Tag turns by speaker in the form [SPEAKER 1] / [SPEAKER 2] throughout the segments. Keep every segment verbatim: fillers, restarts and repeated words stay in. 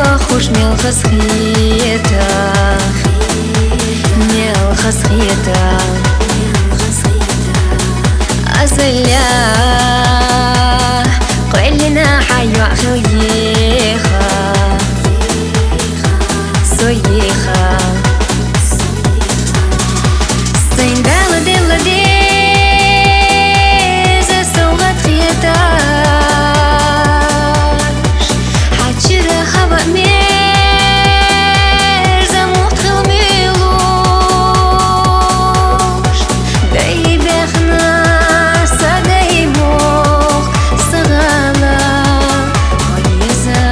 [SPEAKER 1] خوش ميل خسخيتا ميل خسخيتا أزليا قلنا حيو أخويخا سويخا سيندال دل ديز سوغت خيتاش حتشر خبأ مير زموت خل ميلوش داي بيخنا ساداي موخ سغالا ويزا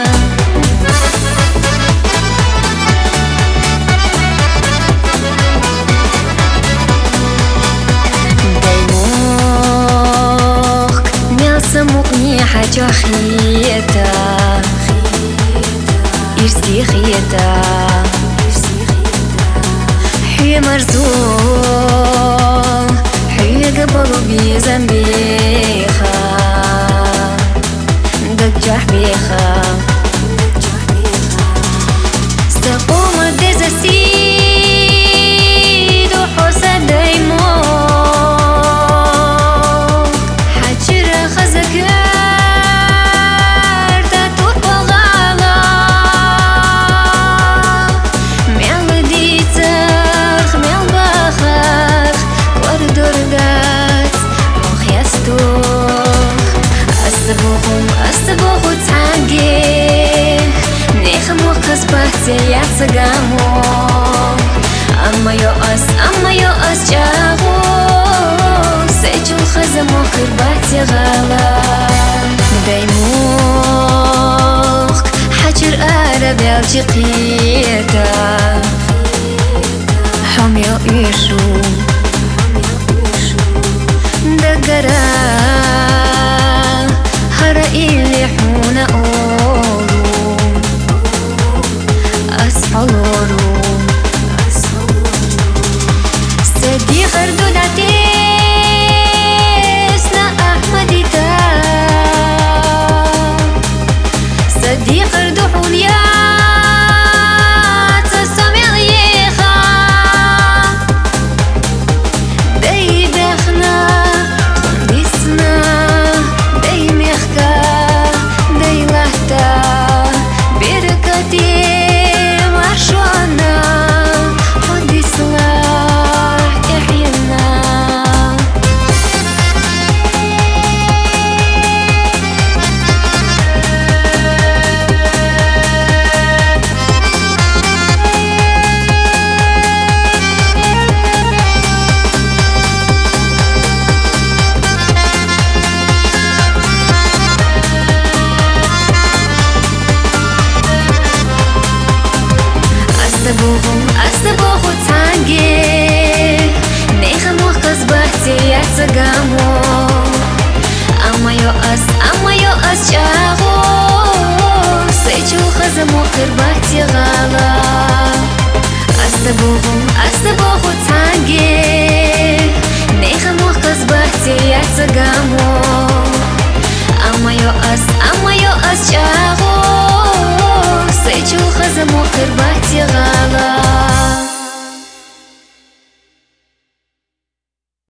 [SPEAKER 1] سموقني حاجة خيتا إرسي خيتا حي مرزوق حي قبل بيزنبيخا دجح بيخا سقوم الدزاسيد وحوسة دايمو я цыгамо Amma yo as, amma yo as jago Sechul khazamo kırbati gala Daymok Hacir ara belciqiyata Hom yo ishu Dagara Hara ili huna olu أصحولو سدي غردو داتيسنا أحمدي تا سدي غردو حوليا تسامي غيخا داي بخنا تخندسنا داي ميخكا داي لهتا بركتي أصبحوا تانجي نيخمو قصبحتي يا تقامو أما يؤس أما يؤس شاغو سيجو خزمو قربحتي غالا أصبحوا أصبحوا تانجي نيخمو قصبحتي يا تقامو